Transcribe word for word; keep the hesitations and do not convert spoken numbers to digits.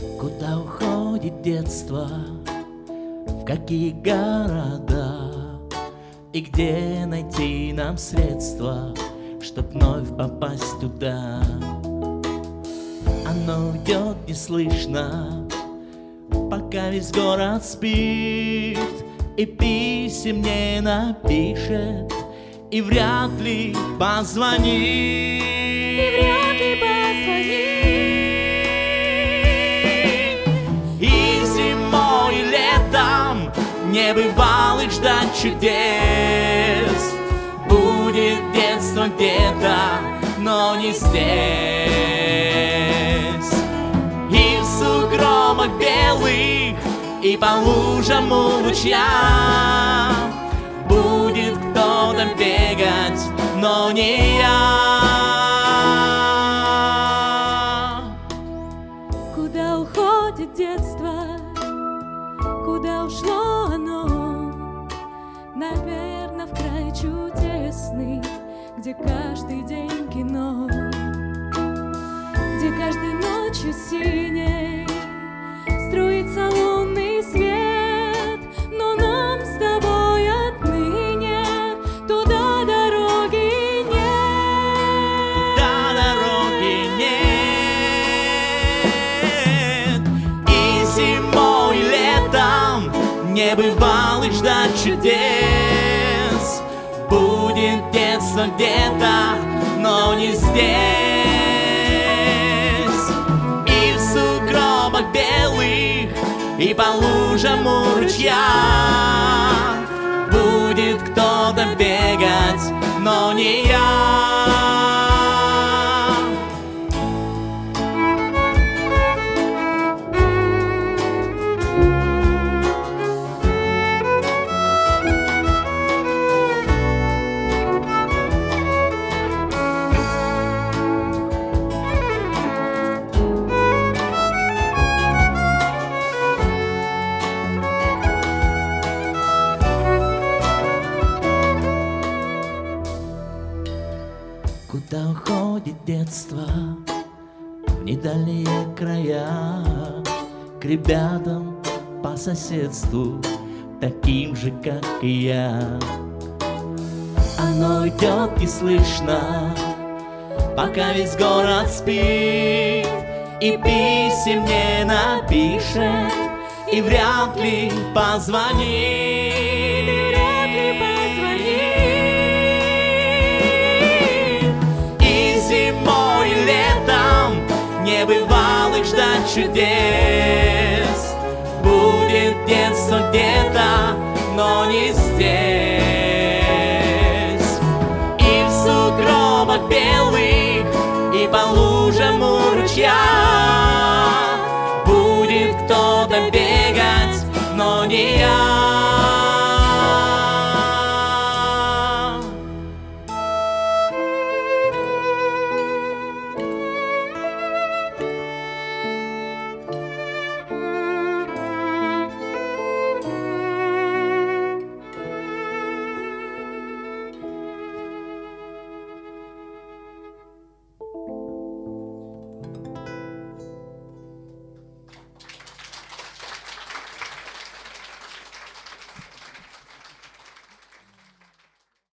Куда уходит детство, в какие города, и где найти нам средства, чтоб вновь попасть туда? Оно уйдет неслышно, пока весь город спит, и писем не напишет, и вряд ли позвонит. И вряд ли позвонит. И зимой, и летом не бывало ждать чудес. Будет детство где-то, но не здесь. И в сугробах белых, и по лужам у ручья будет кто-то бегать, но не я. Куда уходит детство? Куда ушло оно? Наверно, в край чудесный, где каждый день кино, где каждой ночью синей струится лунный свет. Но нам с тобой отныне туда дороги нет. Туда дороги нет. И зимой, и летом не бывало ждать чудес. Будет детство где-то, но не здесь. И в сугробах белых, и по лужам у ручья будет кто-то бегать, но не я. Куда уходит детство, в недальние края, к ребятам по соседству, таким же, как и я. Оно идет неслышно, пока весь город спит, и писем не напишет, и вряд ли позвонит. Зимой, летом не бывало ждать чудес. Будет детство где-то, но не здесь.